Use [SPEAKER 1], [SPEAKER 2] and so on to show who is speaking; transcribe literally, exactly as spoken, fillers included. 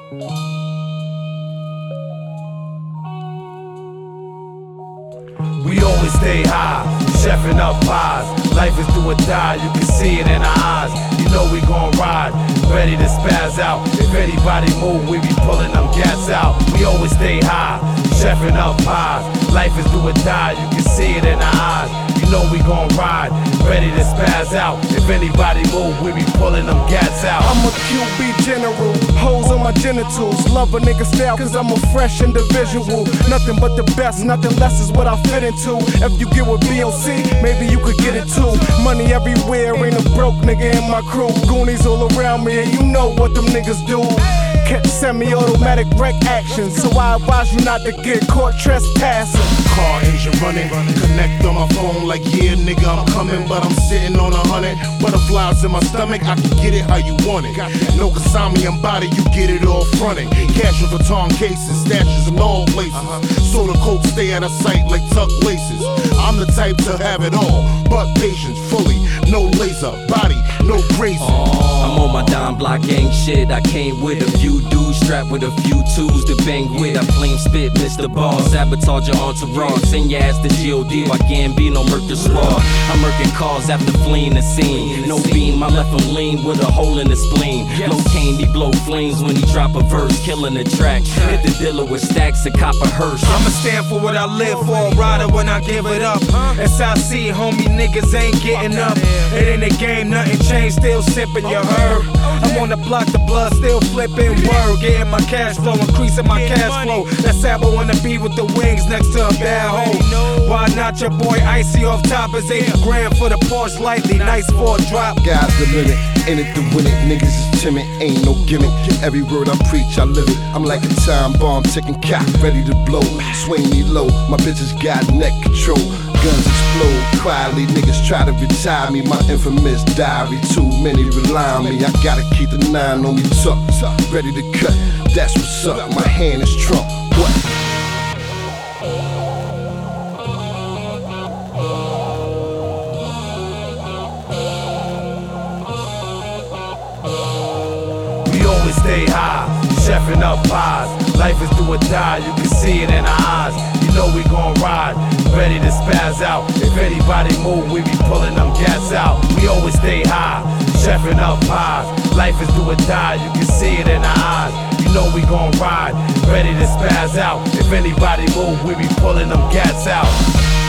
[SPEAKER 1] We always stay high, chefing up pies. Life is do or die, you can see it in our eyes. You know we gon' ride, ready to spaz out. If anybody move, we be pulling them gas out. We always stay high, chefing up pies. Life is do or die, you can see it in our eyes. You know we gon' ride, ready to spaz out. If anybody move, we be pulling them gas out.
[SPEAKER 2] I'm a Q B general, hoes on my genitals. Love a nigga style cause I'm a fresh individual. Nothing but the best, nothing less is what I fit into. If you get with B O C, maybe you could get it too. Money everywhere, ain't a broke nigga in my crew. Goonies all around me and you know what them niggas do. Catch semi-automatic wreck action, so I advise you not to get caught trespassing.
[SPEAKER 3] Car engine running, connect on my phone like yeah nigga I'm coming, but I'm sitting on a hundred butterflies in my stomach. I can get it how you want it. No Kasami and body, you get it all fronting. Cash with baton cases, stashes in all places. Soda coke stay out of sight like tuck laces. I'm the type to have it all, but patience fully. No laser, body, no grazing.
[SPEAKER 4] I'm on my dime block gang shit. I came with a few dudes strapped with a few tools to bang with. I flame spit, Mister Ball, sabotage your entourage. Send your ass to G O D by Gambino, murk the squad. I'm murking cars after fleeing the scene. No beam, I left him lean with a hole in the spleen. Low cane, he blow flames when he drop a verse, killing the track. Hit the dealer with stacks of copper hearse.
[SPEAKER 5] I'ma stand for what I live for, rider when I give it up. S I C, homie, niggas ain't getting up. It ain't a game, nothing changed, still sipping, you heard. I'm on the block, the blood still flipping, word. Getting my cash flow, increasing my cash flow. That's Sabo on the beat with the wings next to a bad hoe. Why not your boy Icy off top is eighty grand for the Porsche lightly, nice for a drop.
[SPEAKER 6] God's the limit, in it to win it, niggas is timid, ain't no gimmick. Every word I preach, I live it. I'm like a time bomb, ticking cock, ready to blow. Swing me low, my bitches got neck control. Guns explode quietly, niggas try to retire me. My infamous diary, too many rely on me. I gotta keep the nine on me tucked, ready to cut. That's what's up. My hand is Trump. What?
[SPEAKER 1] We always stay high, chefing up pies. Life is do or die, you can see it in our eyes. You know we gon' ride, ready to spaz out. If anybody move, we be pulling them gas out. We always stay high, chefing up pies. Life is do or die, you can see it in our eyes. You know we gon' ride, ready to spaz out. If anybody move, we be pulling them gas out.